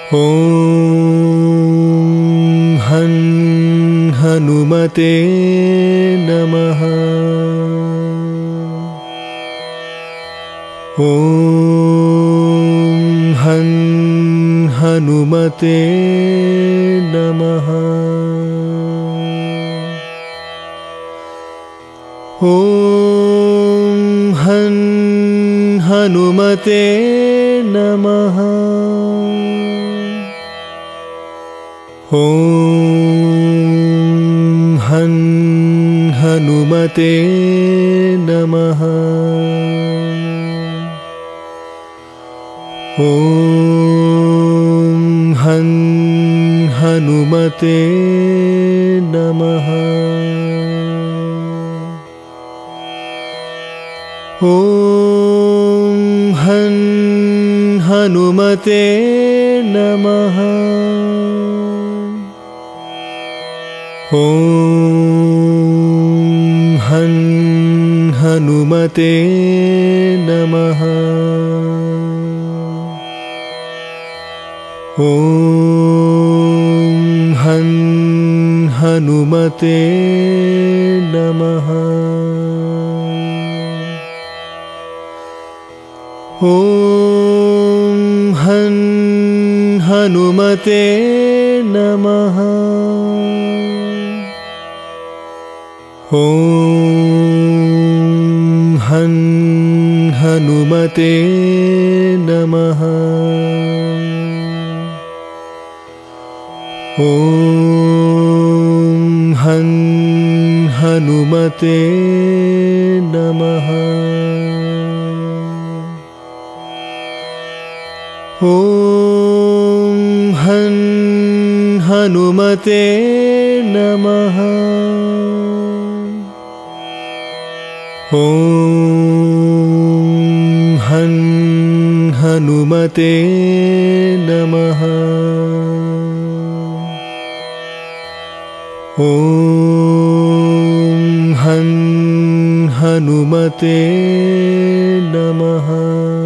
ॐ हं हनुमते नमः। ॐ हं हनुमते नमः। ॐ हं हनुमते नमः। ॐ हं हनुमते नमः। ॐ हं हनुमते नमः। ॐ हं हनुमते नमः। ॐ हं हनुमते नमः। ॐ हं हनुमते नमः। ॐ हं हनुमते नमः। ॐ हं हनुमते नमः। ॐ हं हनुमते नमः। ॐ हं हनुमते नमः। ॐ हं हनुमते नमः। ॐ हं हनुमते नमः।